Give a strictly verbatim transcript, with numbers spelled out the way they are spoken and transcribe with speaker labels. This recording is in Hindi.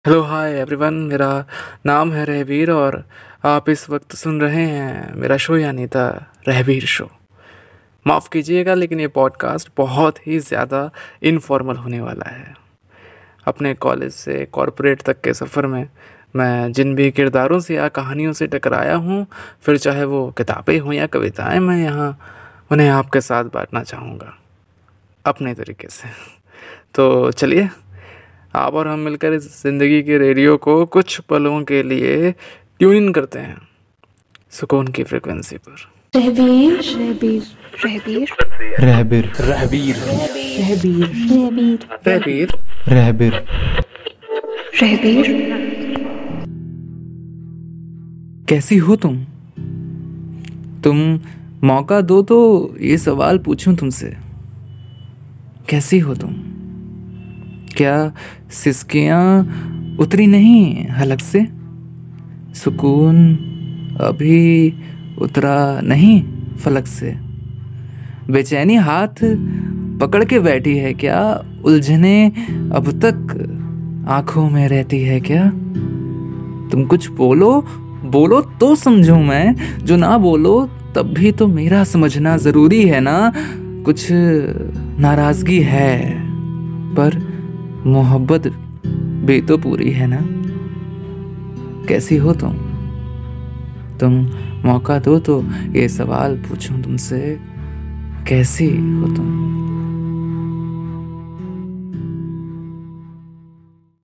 Speaker 1: Hello hi everyone. मेरा नाम है रहबीर और आप इस वक्त सुन रहे हैं मेरा शो यानी था रहबीर शो। माफ़ कीजिएगा लेकिन ये पॉडकास्ट बहुत ही ज़्यादा इनफॉर्मल होने वाला है। अपने कॉलेज से कॉरपोरेट तक के सफ़र में मैं जिन भी किरदारों से या कहानियों से टकराया हूँ, फिर चाहे वो किताबें हों या कविताएं, मैं यहाँ उन्हें आपके साथ बांटना चाहूँगा अपने तरीके से। तो चलिए आप और हम मिलकर इस ज़िंदगी के रेडियो को कुछ पलों के लिए ट्यून इन करते हैं सुकून की फ्रिक्वेंसी पर।
Speaker 2: रहबीर रहबीर रहबीर
Speaker 3: रहबिर
Speaker 4: रहबीर
Speaker 2: रहबीर रहबीर
Speaker 1: रहबीर
Speaker 3: रहबिर
Speaker 2: रहबीर
Speaker 1: कैसी हो तुम तुम मौका दो तो ये सवाल पूछूं तुमसे। कैसी हो तुम? क्या सिसकियाँ उतरी नहीं हलक से? सुकून अभी उतरा नहीं फलक से? बेचैनी हाथ पकड़ के बैठी है क्या? उलझने अब तक आंखों में रहती है क्या? तुम कुछ बोलो बोलो तो समझूं मैं, जो ना बोलो तब भी तो मेरा समझना जरूरी है ना। कुछ नाराजगी है पर मोहब्बत भी तो पूरी है ना। कैसी हो तुम तुम मौका दो तो ये सवाल पूछूं तुमसे। कैसी हो तुम?